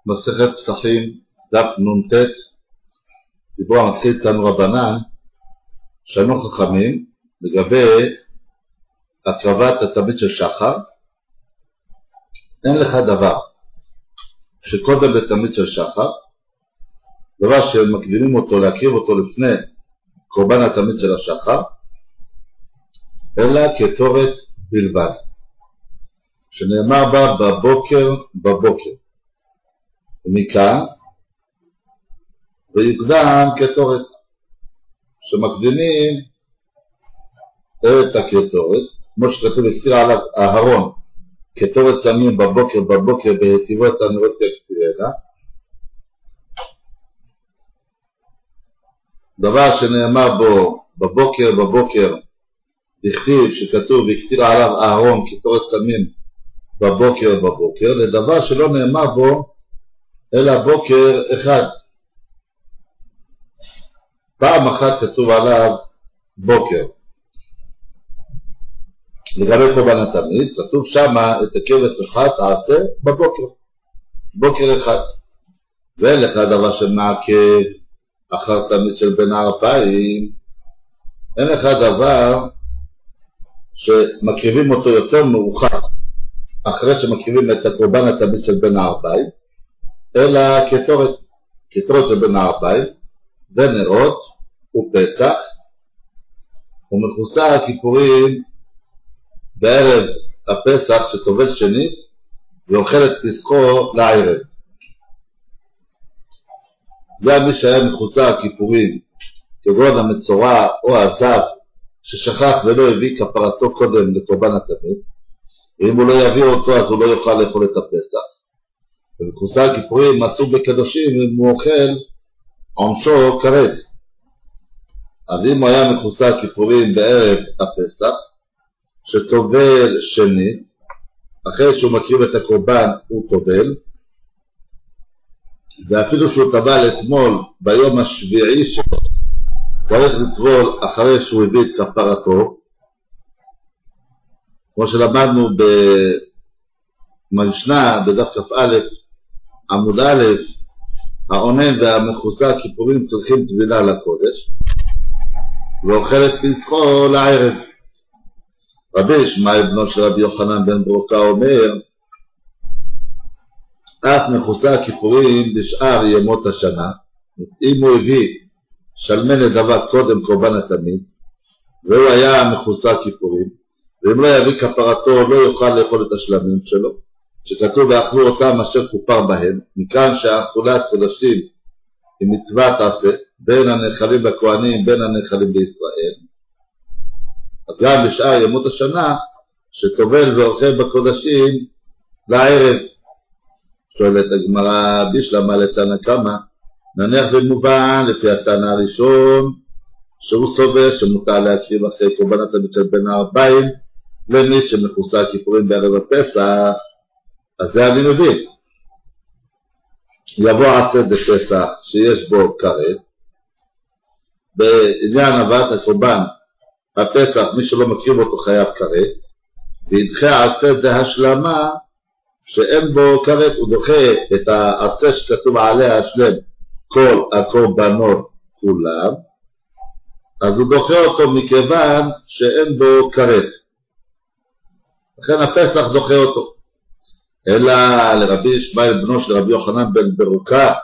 מסכת פסחים, דף נ"ט, דיבור המתחיל תנו רבנן, שנו חכמים, לגבי הקרבת התמיד של שחר. אין לך דבר שקודם לתמיד של שחר, דבר שמקדימים אותו, להקריב אותו לפני קורבן התמיד של השחר, אלא כתורת בלבד, שנאמר בה בבוקר. ומכאן ויוקדם כתורת, שמקדימים את הכתורת, כמו שכתוב הזכיר עליו אהרון, כתורת שמים בבוקר בהטיבות הנרות ככתירנה. דבר שנאמר בו בבוקר בכתיב שכתוב והכתיר עליו אהרון כתורת שמים בבוקר, לדבר שלא נאמר בו אלא בוקר אחד. פעם אחת כתוב עליו בוקר. לגבי קורבן התמיד, כתוב שמה את הכבש אחד תעשה בוקר אחד. ואין לך דבר שמעכב אחר תמיד של בין הערביים, אין לך דבר שמקריבים אותו יותר מאוחר אחרי שמקריבים את הקורבן התמיד של בין הערביים, אלא כתורת של בין הערביים ונרות ופסח ומכוסה הכיפורים בערב הפסח שטובל שנית ואוכל את פסחו לערב. גם מי שהיה מכוסה הכיפורים כגון המצורע או הזב ששכח ולא הביא כפרתו קודם לקורבן התמיד, ואם הוא לא יביא אותו אז הוא לא יוכל לאכול את הפסח. ומכוסה הכיפורים מצאו בקדושים אם הוא אוכל עונשו כרת. אז אם הוא היה מכוסה הכיפורים בערב הפסח שטובל שנית, אחרי שהוא מקריב את הקורבן הוא טובל, ואפילו שהוא טבל אתמול ביום השביעי שלו צריך לטבול אחרי שהוא הביא את כפרתו, כמו שלמדנו במשנה בדף כ"א עמוד א', העונן והמכוסה הכיפורים צריכים טבילה לקודש ואוכל את פסחו לערב. רבי ישמעאל בנו של רבי יוחנן בן ברוקה אומר, אף מכוסה הכיפורים בשאר ימות השנה, אם הוא הביא שלמנת דבק קודם קורבן התמיד והוא היה מכוסה הכיפורים, ואם לא יביא כפרתו לא יוכל לאכול את השלמים שלו, שכתוב ואכלו אותם אשר כופר בהם. מכאן שהאכולת קודשים היא מצוות עשה בין הנאכלים לכהנים בין הנאכלים לישראל. אז גם בשאר ימות השנה שטובל ואוכל בקודשים לערב. שואלת הגמרא בישלמה לתנא קמא, נניח במובן לפי התנא הראשון שהוא סובר שמותר להקריב אחרי קורבן התמיד של בין הערביים למי שמכוסה הכיפורים בערב הפסח, אז זה אני מבין. יבוא עשה בפסח שיש בו כרת, בעניין הבאת הקורבן הפסח מי שלא מקריב אותו חייב כרת, וידחה עשה זה השלמה שאין בו כרת, הוא דוחה את העשה שכתוב עליה השלם כל הקורבנות כולם, אז הוא דוחה אותו מכיוון שאין בו כרת, לכן הפסח דוחה אותו. אלא לרבי ישמעאל בנו של רבי יוחנן בן ברוקה,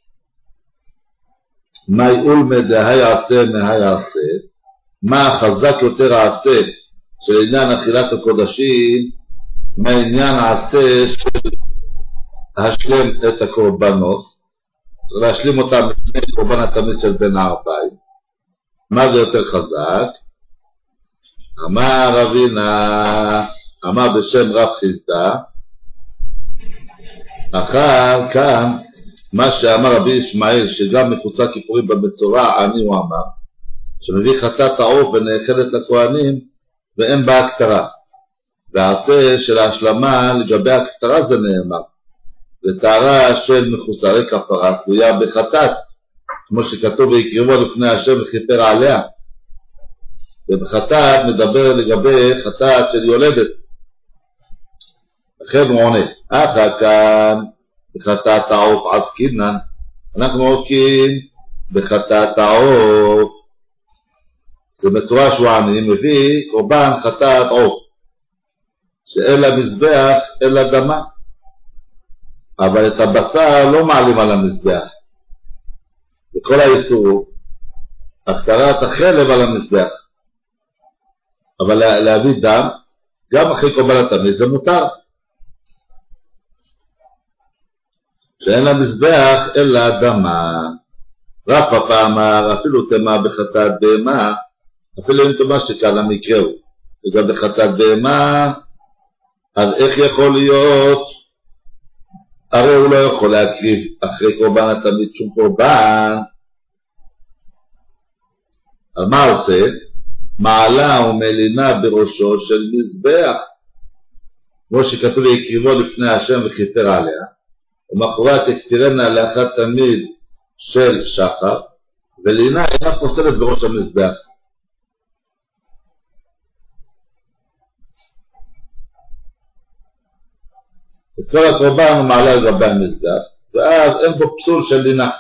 מה אולמא דהי עשה מהי עשה, מה חזק יותר העשה של עניין אכילת הקודשים מהעניין העשה של השלם את הקורבנות, צריך להשלים אותם לפני קורבן התמיד של בין הערביים. מה זה יותר חזק? אמר רבינה, אמר בשם רב חיסדא, אחר כאן מה שאמר רבי ישמעאל שגם מכוסה כיפורים במצורע אני הוא אמר שמביא חטאת העוף ונאכלת לכהנים ואין בה הקטרה, והעשה של ההשלמה לגבי הקטרה זה נאמר וטהרה של מחוסרי כפרה תלויה בחטאת, כמו שכתוב ויקריבו לפני השם וכיפר עליה, ובחטאת מדבר לגבי חטאת של יולדת. לכן הוא עונה, אחר כאן בחטאת העוף עסקינן, אנחנו עוסקים בחטאת העוף. זה בצורה שהוא אני מביא קורבן חטאת עוף, שאין לה מזבח אלא דמה, אבל את הבשר לא מעלים על המזבח. וכל האיסור הקטרת החלב על המזבח, אבל להביא דם גם אחרי קורבן התמיד זה מותר, שאין לה מזבח אלא דמה. רב פאפא אמר אפילו תמה בחטאת בהמה, אפילו אם תמה שכאן המקרה הוא וגם בחטאת בהמה, אז איך יכול להיות? הרי הוא לא יכול להקריב אחרי קורבן התמיד שום קורבן. אז מה עושה? מעלה ומלינה בראשו של מזבח, כמו שכתוב יקריבו לפני השם וכיפר עליה, ומחרת יקטירנה לאחת תמיד של שחר, ולינה אינה פוסלת בראש המזבח. את כל הקורבן הוא מעלה על גבי המזבח, ואז אין בו פסול של לינה,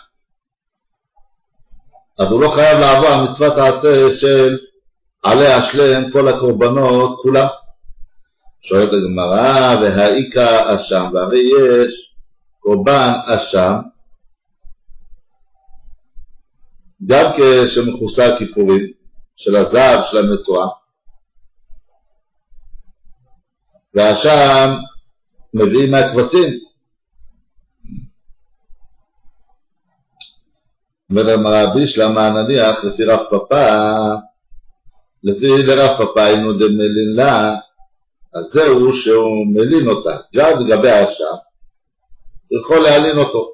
אז הוא לא חייב לעבור על מצוות העשה של עלי אשלם כל הקורבנות כולם. שואלת הגמרא, והאיקה אשם, והרי יש קורבן אשם גם כשמכוסה כיפורים של הזהב של המצורע, והאשם מביאים מהכבשים. אומר בישלמה נניח לפי רב פאפא, לפי לרב פאפא היינו דמלין לה, אז זהו שהוא מלין אותה גם לגבי האשם, יכול להלין אותו.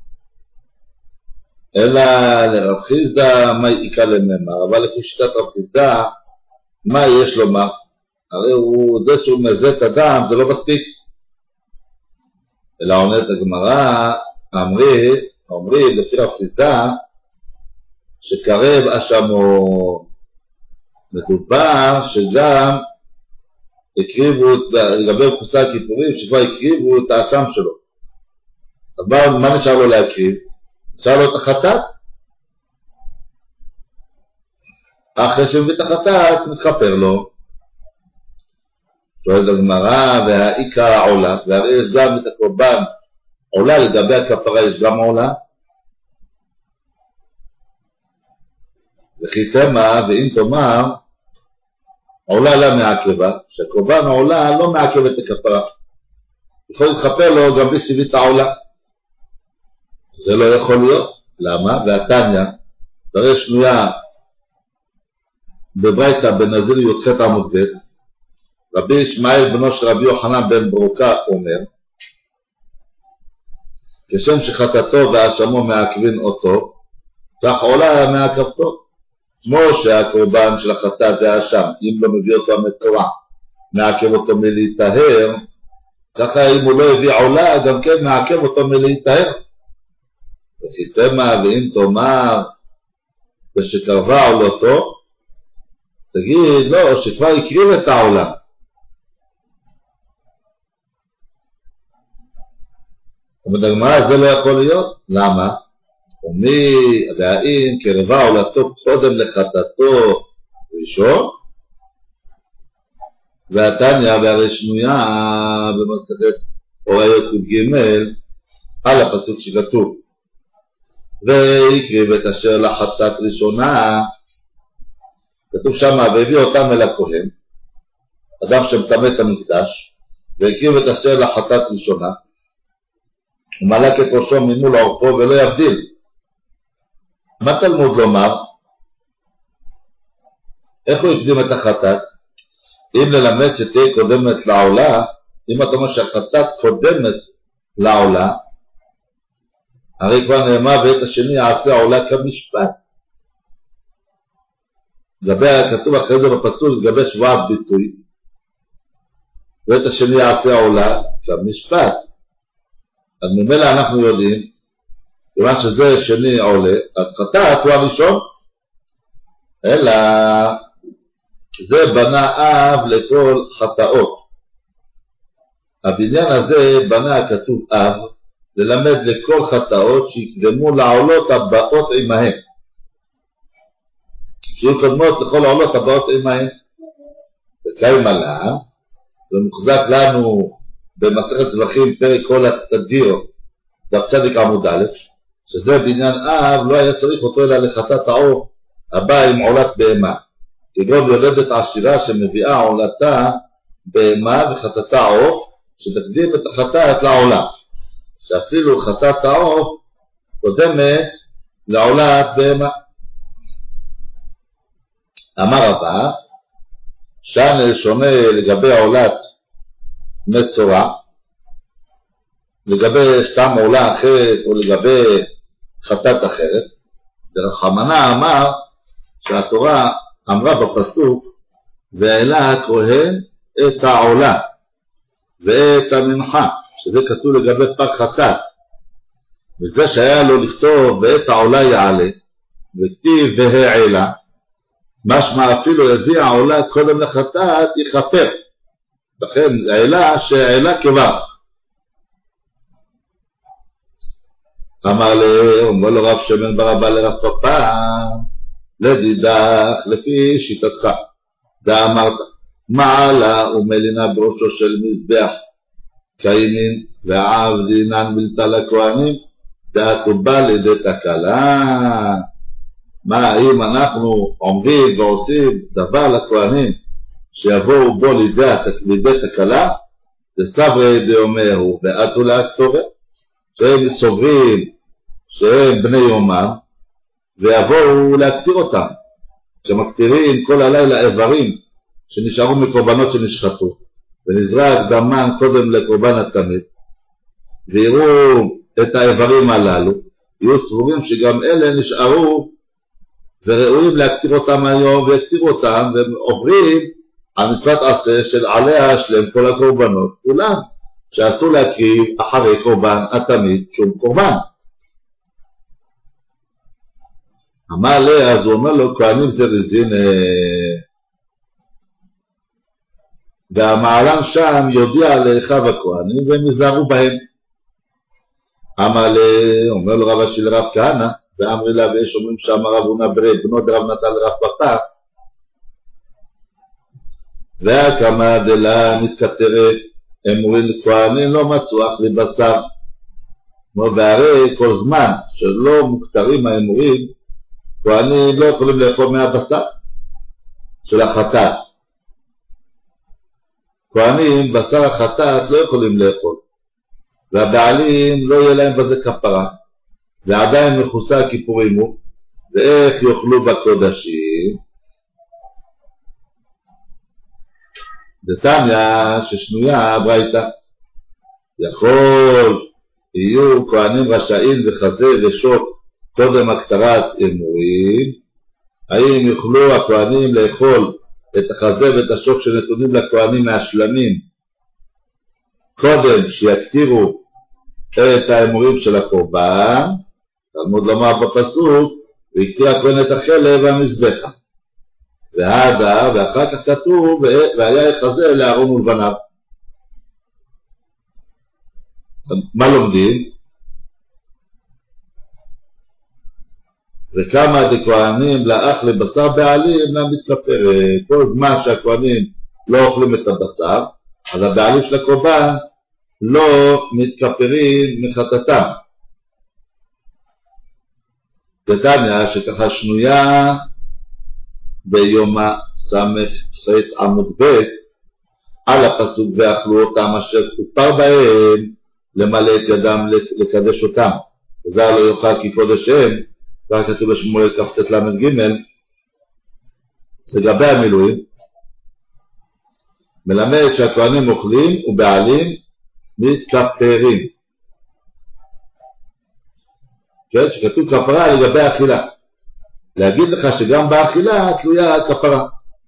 אלא לרב חיסדא מה יקרא לממר, אבל לפי שיטת רב חיסדא מה יש לומר? הרי הוא זה שהוא מזה את הדם זה לא מספיק. אלא עונת הגמרא, אומרי לפי רב חיסדא שקרב אשמו, מדובר שגם הקריבו לגבי מכוסה כיפורים שכבר הקריבו את האשם שלו. אז מה נשאר לו להקריב? נשאר לו את החטאת. אחרי שמביא את החטאת מתחפר לו. שואלת הגמרא, והאיקה עולה, והרי יש גם את הקורבן עולה, לגבי הכפרה יש גם עולה. וכי תמה, ואם תאמר עולה לה מעכבה, שהקורבן העולה לא מעכב את הכפרה, יכול להתחפר לו גם בלי שהביא את העולה. זה לא יכול להיות. למה? והתניא הרי שנויה בברייתא בנזיר י"ח עמוד ב', רבי ישמעאל בנו של רבי יוחנן בן ברוקה אומר, כשם שחטאתו והאשמו מעכבים אותו, כך עולה מעכבתו. כמו שהקורבן של החטאת זה האשם, אם לא מביא אותו המצורע, מעכב אותו מלהיטהר, ככה אם הוא לא הביא עולה, גם כן מעכב אותו מלהיטהר. וכי תמה ואם תאמר ושקרבה עולתו, תגיד לא, שכבר הקריב את העולה. אבל הגמרא זה לא יכול להיות. למה? ומי והאם קרבה עולתו קודם לחטאתו ראשון, והתניא והרי שנויה במסכת אוריות י"ג על הפסוק שכתוב והקריב את אשר לחטאת ראשונה, כתוב שם והביא אותם אל הכהן, אדם שמטמא את המקדש, והקריב את אשר לחטאת ראשונה, ומלק את ראשו ממול עורפו ולא יבדיל. מה תלמוד לומר? איך הוא הקדים את החטאת? אם ללמד שתהיה קודמת לעולה, אם אתה אומר שהחטאת קודמת לעולה, הרי כבר נאמר ואת השני יעשה עולה כמשפט. כתוב אחרי זה בפסוק לגבי שבועת ביטוי, ואת השני יעשה עולה כמשפט. אז ממילא אנחנו יודעים, כיוון שזה שני עולה, אז חטאת הוא הראשון. אלא זה בנה אב לכל חטאות. הבניין הזה בנה כתוב אב ללמד לכל חטאות שיקדמו לעולות הבאות עמהם. שיהיו קודמות לכל העולות הבאות עמהם. וקיים עלה, ומוחזק לנו במסכת זבחים פרק כל התדיר, דף צדיק עמוד א', שזה בעניין אב לא היה צריך אותו אלא לחטאת העוף הבא עם עולת בהמה. כגון יולדת עשירה שמביאה עולתה בהמה וחטאתה עוף, שתקדים את החטאת לעולה. שאפילו חטאת העוף קודמת לעולת בהמה. אמר רבא, שנה שונה לגבי עולת מצורע, לגבי סתם עולה אחרת או לגבי חטאת אחרת. דרחמנה אמר שהתורה אמרה בפסוק והעלה הכהן את העולה ואת המנחה, שזה כתוב לגבי פג חטאת, וזה שהיה לו לכתוב ואת העולה יעלה וכתיב והעלה, משמע אפילו הביא העולה קודם לחטאת יכפר, לכן העלה שהעלה כברך. אומר לו רב שמן בר אבא לרב פפא, לדידך לפי שיטתך, ואמרת מעלה ומלינה בראשו של מזבח קיימין ועבדינן בלתה לכהנים, דעתובה לידי תקלה. מה אם אנחנו עומדים ועושים דבר לכהנים שיבואו בו לידי תקלה, דסברי דאומרו ועתו להכתובה, שהם סוברים שהם בני יומם ויבואו להקטיר אותם, שמקטירים כל הלילה איברים שנשארו מקורבנות שנשחטו, ונזרק דמן קודם לקורבן התמיד, ויראו את האיברים הללו, יהיו סבורים שגם אלה נשארו וראויים להקטיר אותם היום, ויקטירו אותם, והם עוברים על מצוות עשה של עליה השלם כל הקורבנות כולם, שאסור להקריב אחרי קורבן התמיד שום קורבן. אמר לי, אז הוא אומר לו, כהנים זריזין, והמעלן שם יודיע לאחיו הכהנים והם יזהרו בהם. אמר לי, אומר לו רב אשי לרב כהנא, ואמרי לה, ויש אומרים שאמר רב הונא ברי בנו דרב נתן לרב פפא, והקמה דלה מתכתרת, אמורים לכהנים לא מצאו אך לבשר. והרי כל זמן שלא מוכתרים האמורים, כהנים לא יכולים לאכול מהבשר של החטאת. כהנים בשר החטאת לא יכולים לאכול, והבעלים לא יהיה להם בזה כפרה, ועדיין מכוסה כיפורים הוא, ואיך יאכלו בקודשים? דתניא ששנויה ברייתא, יכול יהיו כהנים רשאים וחזה ושוק קודם הקטרת אמורים, האם יוכלו הכהנים לאכול את החזה ואת השוק שנתונים לכהנים מהשלמים קודם שיקטירו את האמורים של הקורבן? תלמוד לומר בפסוק ויקטיר הכהן את החלב והמזבחה, והדה, ואחר כך כתוב והיה יחזה לאהרון ולבניו. מה לומדים? וכמה דכהנים לאח לבשר בעלים אינם מתכפרת. כל זמן שהכהנים לא אוכלים את הבשר, אז הבעלים של הקורבן לא מתכפרים מחטאתם. דתניא שככה שנויה ביומא סמך ח' עמוד ב' על הפסוק ואכלו אותם אשר כופר בהם למלא את ידם לקדש אותם, וזר לא יאכל כי קודש הם, כך כתוב בשמואל כ"ט ל"ג. לגבי המילואים מלמד שהכהנים אוכלים ובעלים מתכפרים, כן, שכתוב כפרה לגבי האכילה, להגיד לך שגם באכילה תלויה הכפרה.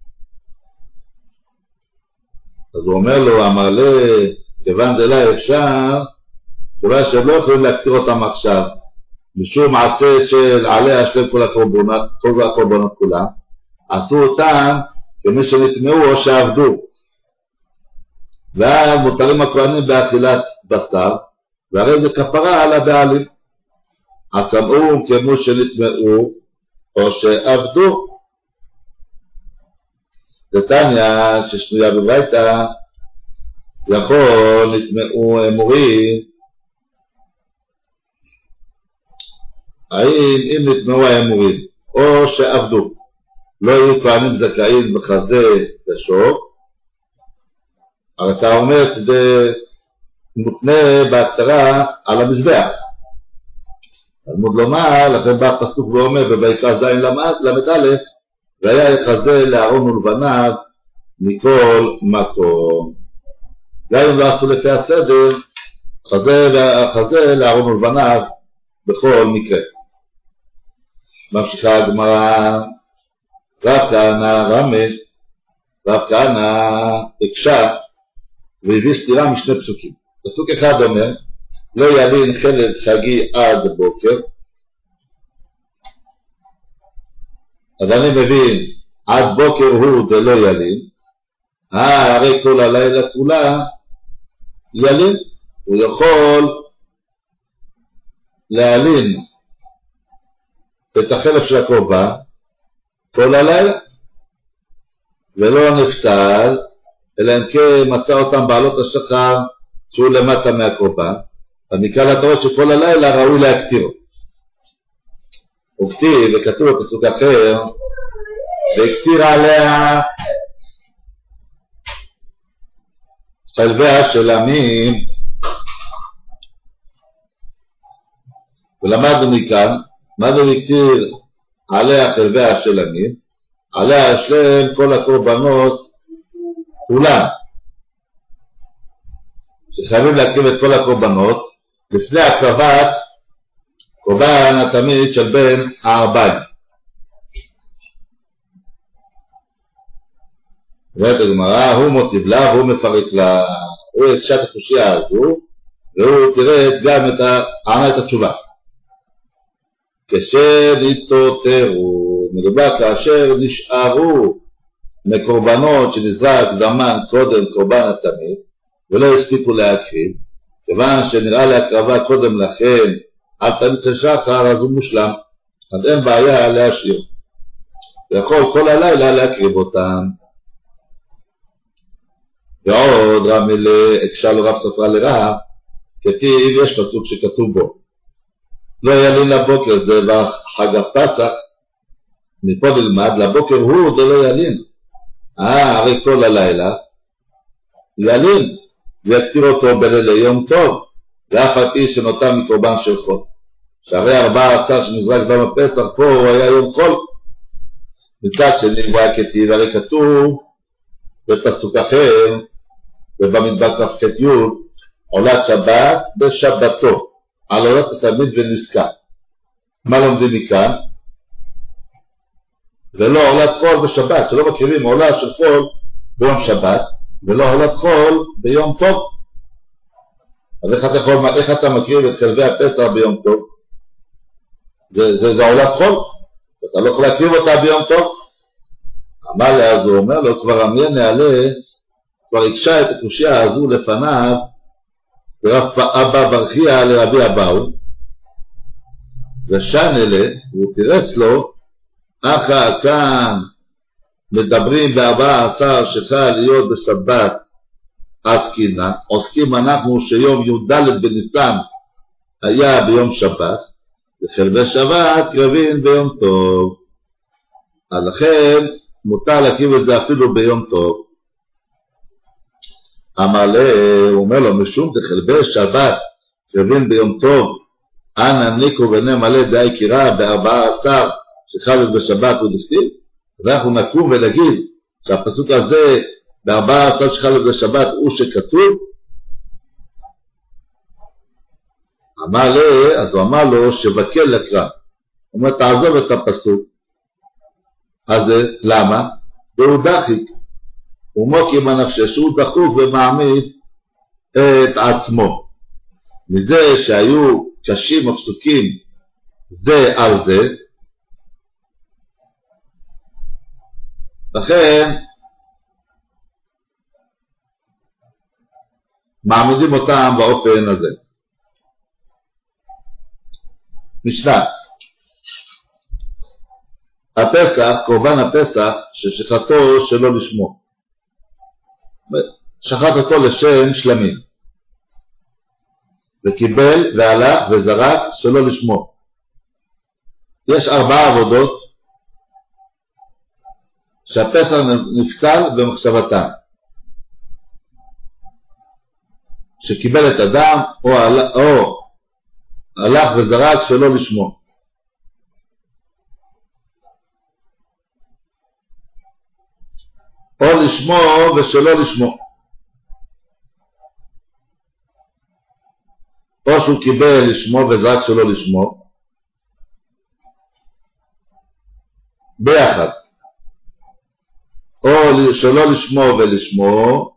אז הוא אומר לו, אמר לי, כיוון דלה אפשר, אולי שהם לא יכולים להקטיר אותם עכשיו, משום מעשה של עליה השלם כל הקורבנות כולם, עשו אותם כמי שנטמעו או שעבדו, ואז מותרים הכהנים באכילת בשר, והרי זה כפרה על הבעלים. הצמאו כמו שנטמאו או שעבדו. דתניא ששנויה בברייתא, יכול נטמאו אמורים, האם אם נטמאו האמורים או שעבדו לא יהיו כהנים זכאים בחזה ושוק, אבל אתה אומר שזה מותנה בהקטרה על המזבח. תלמוד לומר, לכן בא הפסוק ואומר בויקרא ז' ל"א, והיה יחזה לאהרון ולבניו מכל מקום. גם אם לא עשו לפי הסדר, חזה לאהרון ולבניו בכל מקרה. ממשיכה הגמרא, רב כהנא רמז, רב כהנא הקשה והביא סתירה משני פסוקים. פסוק אחד אומר, לא ילין חלב חגי עד בוקר, אז אני מבין, עד בוקר הוא דלא ילין, הרי כל הלילה כולה ילין, הוא יכול להלין את החלב של הקורבן כל הלילה, ולא נפסל, אלא אם כן מצא אותם בעלות השחר שהוא למטה מהקורבן, אז מכאן אתה רואה שכל הלילה ראוי להקטירו. וכתיב, וכתוב בפסוק אחר, והקטיר עליה חלביה של עמים, ולמדנו מכאן, מה זה הקטיר עליה חלביה של עמים? עליה יש להם כל הקורבנות כולם, שחייבים להקריב את כל הקורבנות לפני הקרבת קורבן התמיד של בין הערביים. ואת הגמרא, הוא מוטיב לה והוא מפרק לה, הוא הקשה את הקושיה הזו, והוא תראה גם ענה את התשובה. כשנתותרו, מדובר כאשר נשארו מקורבנות שנזרק דמן קודם קורבן התמיד, ולא הספיקו להקריב, כיוון שנראה להקרבה קודם לכן על תמיד של שחר, אז הוא מושלם, אז אין בעיה להשאיר, ויכול כל הלילה להקריב אותם. ועוד רמי הקשה לו רב ספרה לרב, כתיב יש פסוק שכתוב בו, לא ילין לבוקר, זה בחג הפסח, מפה נלמד, לבוקר הוא זה לא ילין, הרי כל הלילה ילין, ויקטיר אותו בלילה יום טוב, ואף על פי שנותר מקורבן של חול. שהרי 14 שנזרק דם הפסח, פה הוא היה יום חול. מצד שני והכתיב, הרי כתוב בפסוק אחר, ובמדבר כ"ח י', עולת שבת בשבתו, על עולת התלמיד ונזכר. מה לומדים מכאן? ולא עולת חול בשבת, שלא מקריבים עולה של חול ביום שבת, ולא עולת חול ביום טוב. אז איך אתה מקריב את חלבי הפסח ביום טוב? זה עולת חול, אתה לא יכול להקריב אותה ביום טוב. אמר לה, אז הוא אומר לו, כבר עמיה נעלה, כבר הקשה את הקושיה הזו לפניו, ורב אבא ברכיה לרבי אבאו, ושן אלה, הוא תירץ לו, אחא כאן מדברים ב14 שחל להיות בשבת עסקינן, עוסקים אנחנו שיום י"ד בניסן היה ביום שבת, וחלבי שבת קרבים ביום טוב, אז לכן מותר להקריב את זה אפילו ביום טוב. אמר לה, הוא אומר לו, משום דחלבי שבת קרבים ביום טוב, אנא ניקו ונמלא די קירה ב14 שחל בשבת ודכתיב, אז אנחנו נקום ונגיד שהפסוק הזה ב14 שחל בשבת הוא שכתוב. אמר לה, אז הוא אמר לו שבקל לקרא, הוא אומר תעזוב את הפסוק הזה, למה? והוא דחיק, הוא מוקי בנפשי שהוא דחוק ומעמיד את עצמו, מזה שהיו קשים הפסוקים זה על זה, לכן מעמידים אותם באופן הזה. משנה. הפסח, קורבן הפסח, ששחטו שלא לשמו. שחט אותו לשם שלמים. וקיבל והלך וזרק שלא לשמו. יש 4 עבודות שהפסח נפסל במחשבתן. שקיבל את אדם או הלך וזרק שלא לשמו. או לשמו ושלא לשמו. או שהוא קיבל לשמו וזרק שלא לשמו. ביחד. או שלא לשמו ולשמו.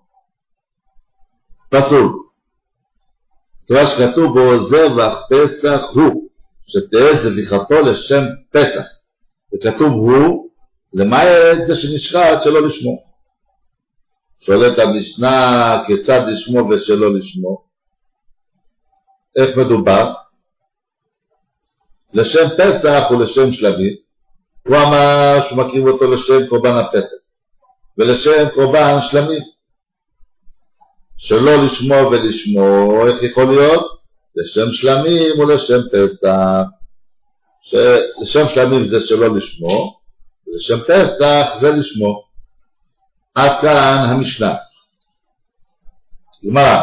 פסול. תראה שכתוב בו זבח פסח הוא, שתהיה זביחתו לשם פסח. וכתוב הוא, למעט זה שנשחט שלא לשמו. שואלת המשנה כיצד לשמו ושלא לשמו. איך מדובר? לשם פסח ולשם שלמים. הוא אמר שהוא מקריב אותו לשם קורבן הפסח. ולשם קורבן שלמים. שלא לשמו ולשמו, איך יכול להיות? לשם שלמים ולשם פסח. לשם שלמים זה שלא לשמו, ולשם פסח זה לשמו. עד כאן המשנה. גמרא.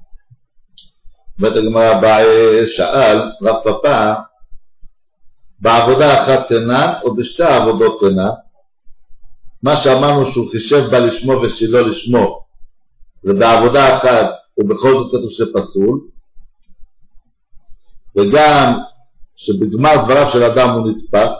הגמרא שאל רב פפא, בעבודה אחת תנן או בשתי עבודות תנן? מה שאמרנו שהוא חישב בה לשמו ושלא לשמו, זה בעבודה אחת ובכל זאת כתוב שפסול, וגם שבגמר דבריו של אדם הוא נתפס.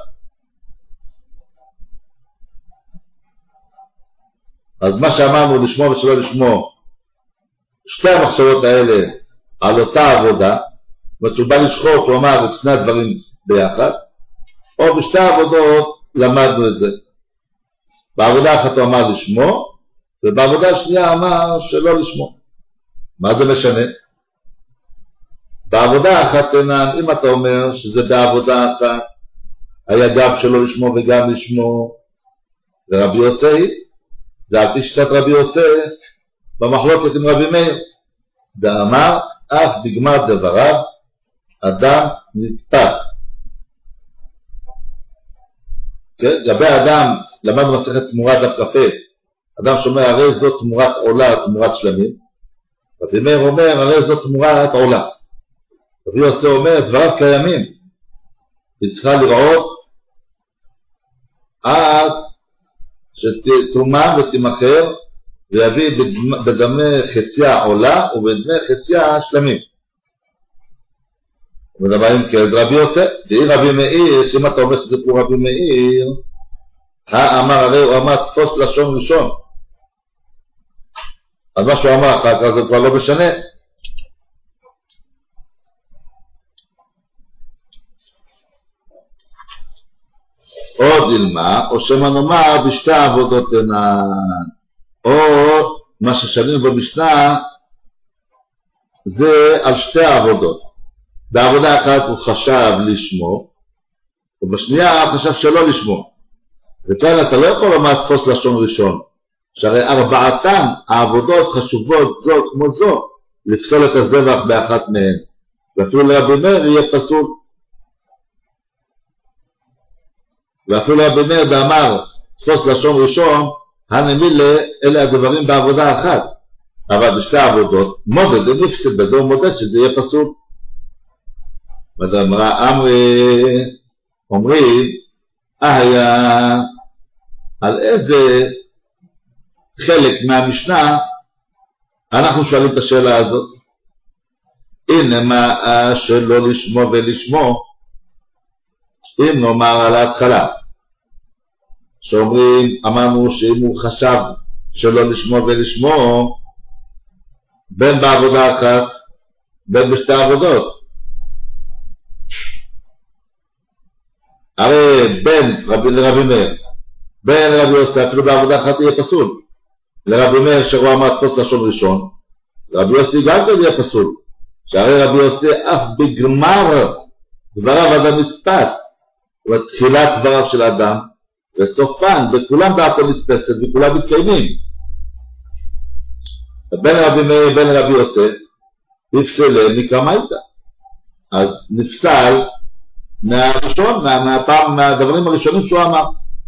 אז מה שאמרנו לשמו ושלא לשמו, שתי המחשבות האלה על אותה עבודה, כשהוא בא לשחוט הוא אמר את שני הדברים ביחד, או בשתי עבודות למדנו את זה. בעבודה אחת הוא אמר לשמו, ובעבודה השנייה אמר שלא לשמו. מה זה משנה? בעבודה אחת, אם אתה אומר שזה בעבודה אחת, היה גם שלא לשמו וגם לשמו, ורבי יוסי, זה על פי שיטת רבי יוסי, במחלוקת עם רבי מאיר, ואמר, אף בגמר דבריו, אדם נתפס. לגבי האדם, למדנו מסכת תמורת דף כ"ה, אדם שאומר, הרי זאת תמורת עולה, תמורת שלמים. רבי מאיר אומר, הרי זאת תמורת עולה. רבי יוסי אומר, דבריו קיימים. היא צריכה לראות עד שתומן ותמחר, ויביא בדמי חציה עולה ובדמי חציה שלמים. ומדברים כעד רבי יוסי, והיא רבי מאיר, שאם אתה אומר שזה כמו רבי מאיר, האמר הרי הוא אמר תפוס לשון ראשון. אז מה שהוא אמר אחר כך זה כבר לא משנה. או דילמה, או שמה נאמר בשתי עבודות תנן. או מה ששנים במשנה זה על שתי עבודות. בעבודה אחת הוא חשב לשמו, ובשנייה הוא חשב שלא לשמו. וכאן אתה לא יכול לומר תפוס לשון ראשון, שהרי 4 העבודות חשובות זו כמו זו, לפסול את הזבח באחת מהן. ואפילו לרבי מאיר יהיה פסול. ואפילו לרבי מאיר באמר תפוס לשון ראשון, הנמילה אלה הדברים בעבודה אחת. אבל בשתי עבודות, מודד, נפסד בדו מודד שזה יהיה פסול. אומרים, היה על איזה חלק מהמשנה אנחנו שואלים את השאלה הזאת. הנה מה שלא לשמו ולשמו, אם נאמר על ההתחלה שאומרים, אמרנו שאם הוא חשב שלא לשמו ולשמו, בין בעבודה אחת בין בשתי עבודות, הרי בין לרבי מאיר בין לרבי יוסי אפילו בעבודה אחת יהיה פסול. לרבי מאיר שהוא אמר תפוס לשון ראשון, רבי יוסי גם כן יהיה פסול, שהרי רבי יוסי אף בגמר דבריו אדם נתפס, ותחילת דבריו של אדם, וסופן, וכולם דעתו נתפסת, וכולם מתקיימים. בין רבי מאיר, בין רבי יוסף, נפסלה מקרמייתא. אז נפסל מהראשון, מהדברים הראשונים שהוא אמר.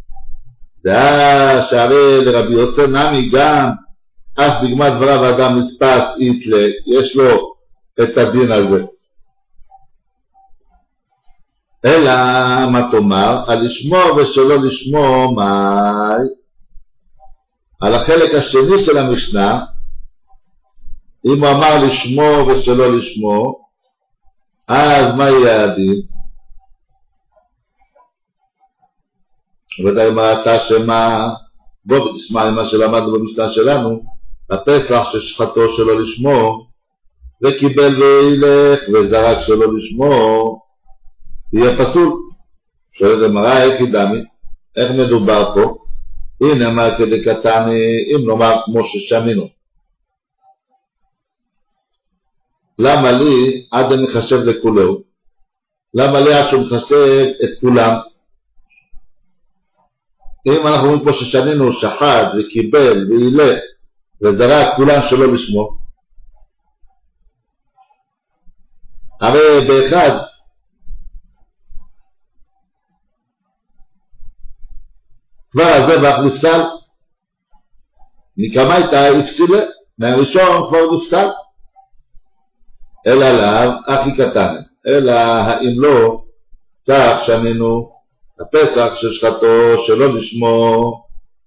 דעה שהרי לרבי יוסף נמי גם, אף בגמת דבריו האדם נתפס איתלה, יש לו את הדין הזה. אלא מה תאמר, על לשמור ושלא לשמור, מאי? על החלק השני של המשנה, אם הוא אמר לשמור ושלא לשמור, אז מה יהיה הדין? ודאי מה אתה שמה, בוא ותשמע מה שלמדנו במשנה שלנו, הפסח ששחטו שלא לשמור, וקיבל וילך וזרק שלא לשמור, יהיה פסול. שואלת הגמרא, איך ידמי? איך מדובר פה? הנה מה כדי קטני, אם נאמר כמו ששנינו. למה לי עד אני מחשב לכולו? למה לי עד שהוא מחשב את כולם? אם אנחנו אומרים פה ששנינו שחט וקיבל וילך וזרק כולם שלא לשמור, הרי באחד כבר הזבח נפסל, מקרמייתא הפסילה, מהראשון כבר נפסל. אלא לאו אחי קטן, אלא האם לא, כך שנינו הפסח ששחטו שלא לשמור,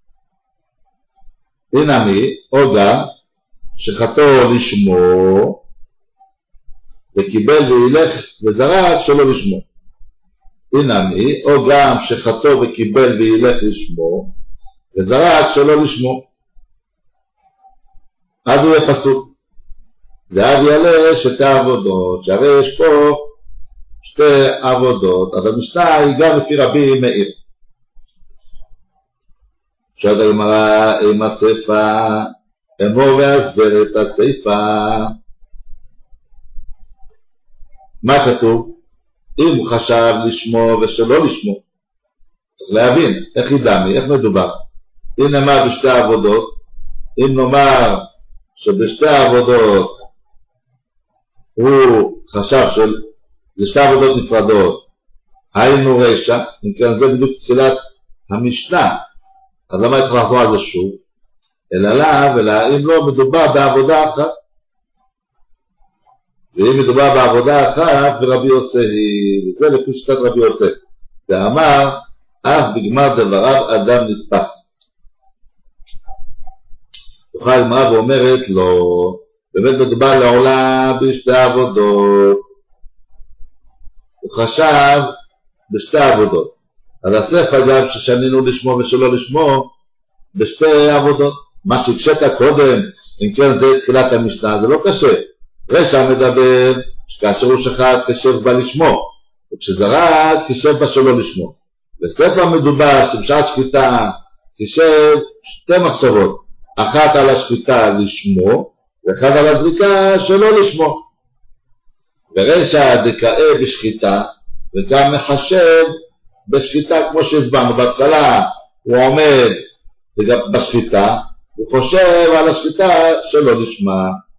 הנה מי, או גם שחטו לשמור, וקיבל וילך וזרק שלא לשמור. הנה מי, או גם שחטו וקיבל וילך לשמור, וזרק שלא לשמור. אז הוא יהיה פסול. ואז יעלה שתי עבודות, שהרי יש פה שתי עבודות, אז המשנה היא גם לפי רבי מאיר. שואלת הגמרא, עם הספר, אמור והסבר את הספר. מה כתוב? אם הוא חשב לשמור ושלא לשמור, צריך להבין איך ידמי, איך מדובר. אם נאמר בשתי עבודות, אם נאמר שבשתי עבודות הוא חשב שזה שתי עבודות נפרדות, היינו רשע, אם כן זה בדיוק תחילת המשנה, אז למה צריך לחזור על זה שוב? אלא לאו, אלא אם לא מדובר בעבודה אחת. ואם מדובר בעבודה אחת ורבי יוסף, וזה לפי שיטת רבי יוסף, ואמר אף בגמר דבריו אדם נתפס. תוכל הגמרא ואומרת לא, באמת מדובר לעולם בשתי עבודות, הוא חשב בשתי עבודות. אז הספר גם ששנינו לשמור ושלא לשמור בשתי עבודות. מה שהקשת קודם, אם כן זה תחילת המשנה, זה לא קשה. רשע מדבר שכאשר הוא שחט כשב בה לשמור, וכשזרק כשב בה שלא לשמור. בספר מדובר שבשעת שחיטה כשב שתי מחשבות, אחת על השחיטה לשמור, ואחת על הזריקה שלא לשמור. ורשע דקאה בשחיטה, וגם מחשב בשחיטה כמו שהסברנו. בהתחלה הוא עומד בשחיטה, הוא חושב על השחיטה שלא לשמה.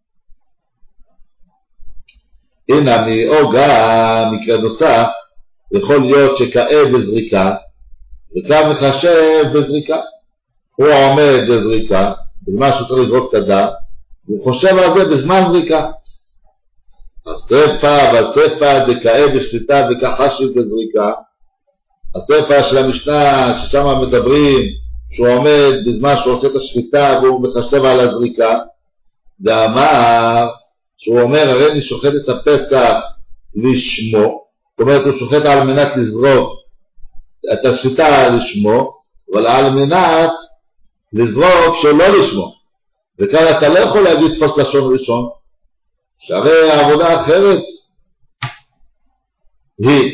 הנה או גם מקרה נוסף, יכול להיות שקאה בזריקה, וגם מחשב בזריקה. הוא עומד בזריקה, בזמן שהוא צריך לזרוק את הדם, הוא חושב על זה בזמן זריקה. הספר דקאה בשחיטה וכחשב בזריקה, הספר של המשנה ששם מדברים שהוא עומד בזמן שהוא עושה את השחיטה והוא מחשב על הזריקה, ואמר שהוא אומר הרי אני שוחט את הפסח לשמו, זאת אומרת הוא שוחט על מנת לזרוק את השחיטה לשמו, אבל על מנת לזרוק שלא לשמו. וכאן אתה לא יכול להגיד תפוס לשון ראשון, שהרי העבודה האחרת היא.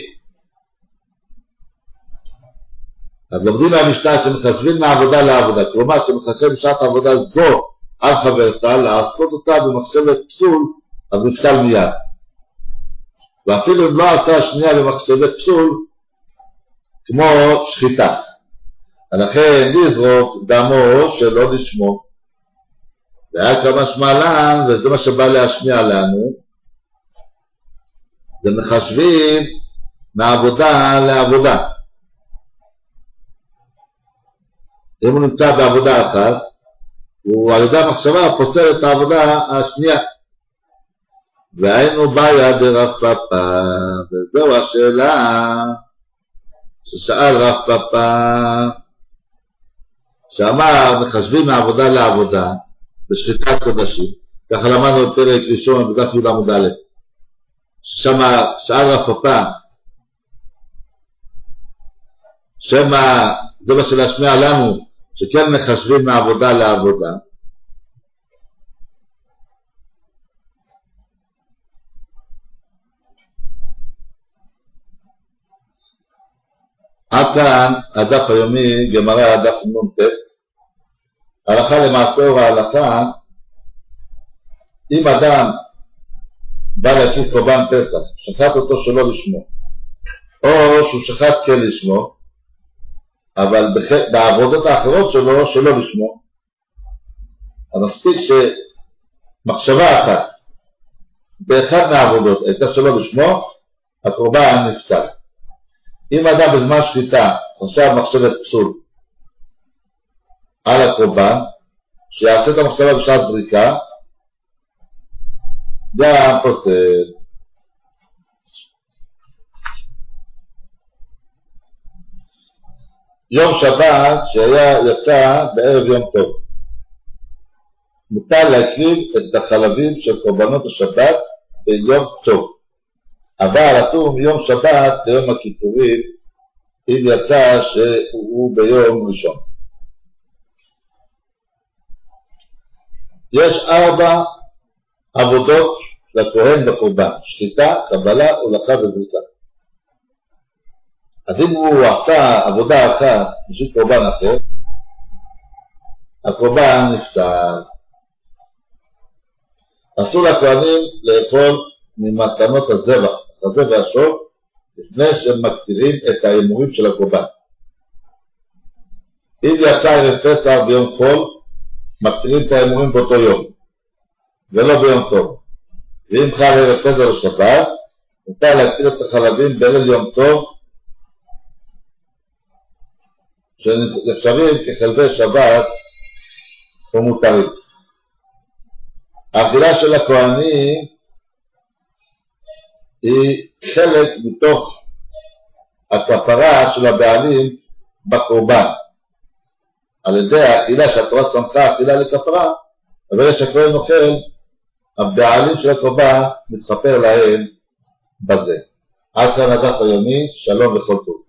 אז לומדים מהמשנה שמחשבים מהעבודה לעבודה, כלומר שמחשב שעת עבודה זו על חברתה, לעשות אותה במחשבת פסול, אז נפסל מיד. ואפילו אם לא עשה שנייה במחשבת פסול, כמו שחיטה. לכן לזרוק דמו שלא לשמו. והיה כמה שמלן, וזה מה שבא להשמיע לנו, זה מחשבים מעבודה לעבודה. אם הוא נמצא בעבודה אחת, הוא על ידי המחשבה פוסל את העבודה השנייה. והיינו בעיה דרב פאפא, וזהו השאלה ששאל רב פאפא, שאמר מחשבים מעבודה לעבודה בשחיטת קודשים, ככה למדנו את פרק ראשון בדף י' עמוד א', ששם שאל רב פאפא, שמה זה מה שלהשמיע לנו, שכן מחשבים מעבודה לעבודה. עד כאן הדף היומי, גמרא דף נ"ט. הלכה למעשה או ההלכה, אם אדם בא להקריב קורבן פסח, שחט אותו שלא לשמו, או שהוא שחט כן לשמו, אבל בעבודות האחרות שלו שלא לשמו, אז מספיק שמחשבה אחת באחד מהעבודות הייתה שלא לשמו, הקורבן נפסל. אם אדם בזמן שחיטה חשב מחשבת פסול על הקורבן, שיעשה את המחשבה בשעת זריקה, גם פוסל. יום שבת שהיה יצא בערב יום טוב, מותר להקריב את החלבים של קורבנות השבת ביום טוב, אבל אסור מיום שבת ליום הכיפורים אם יצא שהוא ביום ראשון. יש 4 עבודות לכהן בקורבן: שחיטה, קבלה, הולכה וזריקה. אז אם הוא עשה עבודה אחת בשביל קורבן אחר, הקורבן נפסל. אסור לכהנים לאכול ממתנות הזבח, החזה והשור, לפני שהם מקטירים את האימורים של הקורבן. אם יצא ערב פסח ביום חול, מקטירים את האימורים באותו יום, ולא ביום טוב. ואם חל ערב פסח לשבת, מותר להקטיר את החלבים בליל יום טוב, שנחשבים כחלבי שבת ומותרים. האכילה של הכהנים היא חלק מתוך הכפרה של הבעלים בקורבן. על ידי האכילה שהתורה סמכה אכילה לכפרה, אבל יש הכהן אוכל, הבעלים של הקורבן מתחפר להם בזה. עד כאן הדף היומי, שלום וכל טוב.